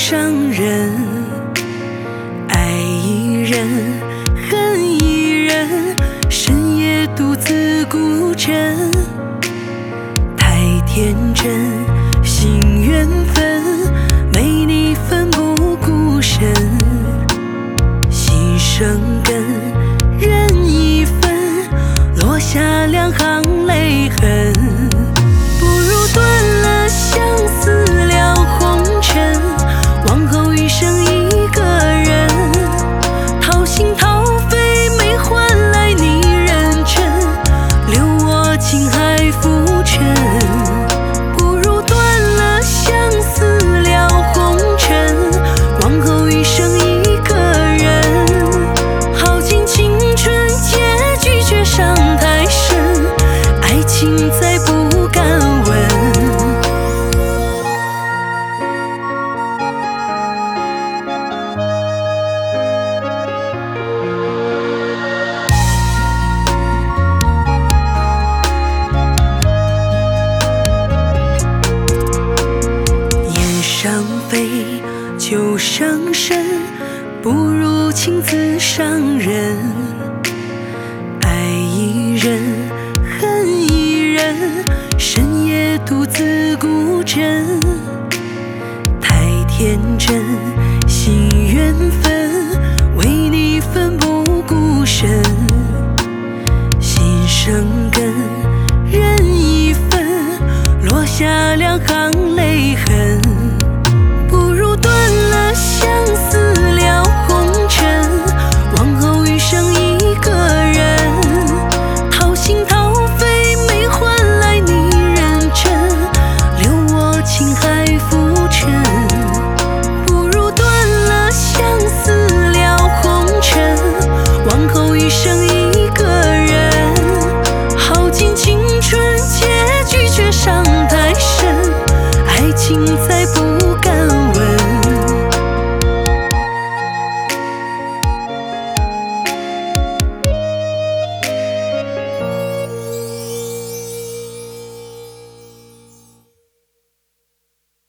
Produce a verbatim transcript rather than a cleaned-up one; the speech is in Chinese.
伤人。爱一人，恨一人，深夜独自孤枕。太天真，心缘分，没你奋不顾身。心生根，人一分，落下两行泪痕。不如断了相思了红尘，往后余生一个人。掏心掏肺没换来你认真，留我情海浮沉。不如断了相思了红尘，往后余生一个人。耗尽青春，结局却伤太深，爱情再不敢问。眼伤肺，酒伤身，不如情字伤人。爱一人，恨一人，深夜独自孤枕。